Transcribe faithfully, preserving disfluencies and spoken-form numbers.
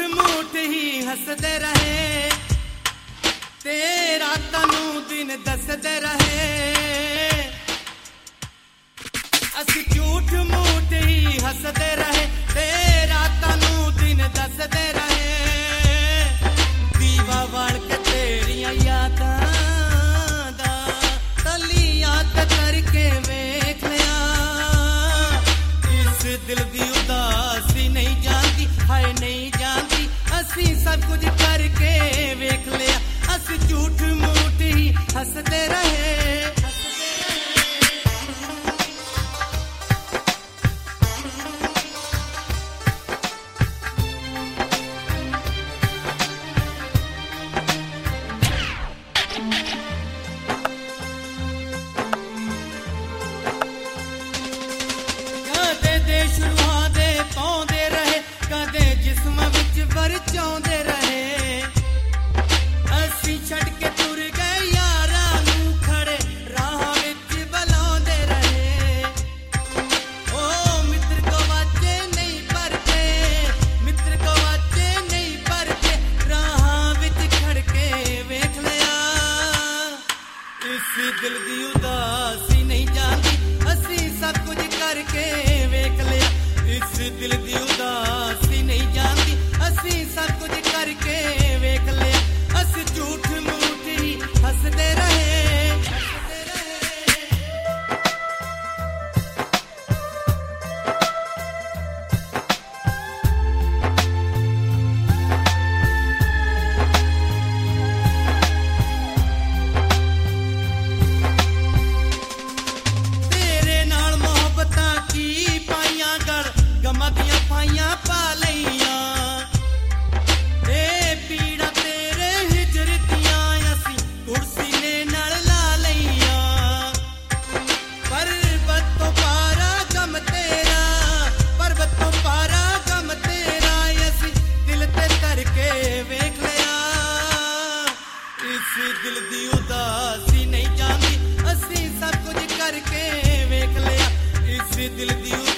मूठ ही हसदे रहे, तेरा तनू दिन दसदे रहे। असी झूठ मूठ ही हसदे रहे, तेरा तनू दिन दसदे रहे। दीवा बन के तेरिया यादां दा तली याद करके वेख लिया। इस दिल दी उदासी नहीं जानती, हाय नहीं जानती, असी सब कुछ करके वेख लिया। असी झूठ मूठ ही हसदे रहे। कदे दे शुरुआत दे पाउंदे रहे, कदे जिस्म विच वरचाउंदे रहे। असी छड़ के तुर गए यारां नूं, खड़े राह विच बुलाउंदे रहे। ओ मित्र को वाचे नहीं परते, मित्र को वाचे नहीं परते, राह विच खड़ के वेख लिया। इस दिल दी उदासी नहीं जानती, असी सब कुछ करके वेख लिया। इस दिल दी उदासी नहीं जानती, असी सब कुछ करके वेख लिया। असी झूठ मूठ ही हसदे रहे, हसदे रहे। तेरे नाल मोहब्बतां की पाइयां गड़, गमां दियां पाइयां पा लईयां। ए पीड़ा तेरे हिजर दियां, असी कुर्सी ने नाल ला लईयां। पर्वत तो पारा गम तेरा, पर्वत तो पारा गम तेरा, असी दिल ते करके वेख लिया। इस दिल दी उदासी नहीं जानती, असी सब कुछ करके वेख लिया। इस दिल दी